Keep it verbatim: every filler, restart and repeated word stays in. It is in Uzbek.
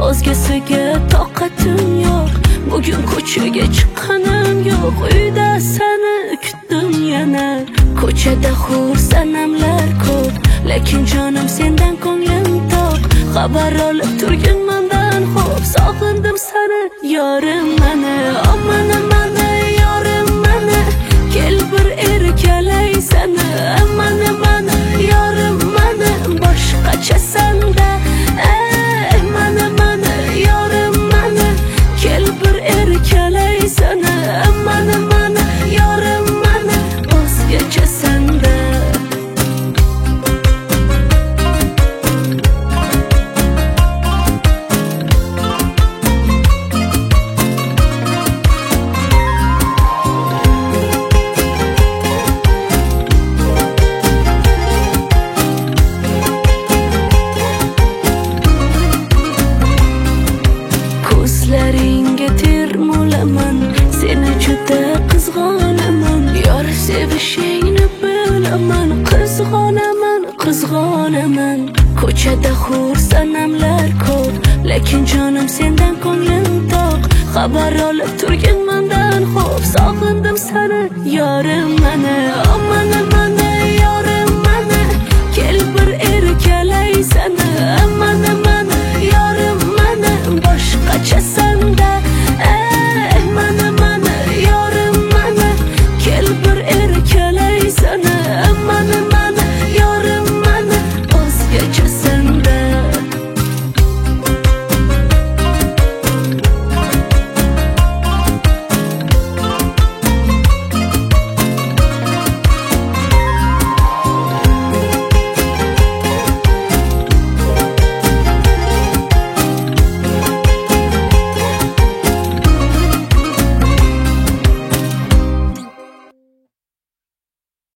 o'zgasiga toqatim yo'q. Bugun ko'chaga chiqqanim yo'q. Uyda seni kutdim yana. Ko'chada hur sanamlar ko'p, lekin jonim sendan ko'nglim to'q. Xabar olib turgin mendan xo'p, sog'indim seni yorim meni. Aman aman yorim meni, kel bir erkalay seni. Aman aman yorim meni, boshqacha senda. Aman aman yorim meni, kel bir erkalay seni. Aman aman yorim meni, o'zgacha senda. Ko'zlaringga termulaman, seni juda qizg'onaman. Yor sevishingni bilaman, qizg'onaman, qizg'onaman. Ko'chada hur sanamlar ko'p, lekin jonim sendan ko'nglim to'q. Xabar olib turgin mendan xo'p, sog'indim seni yorim meni.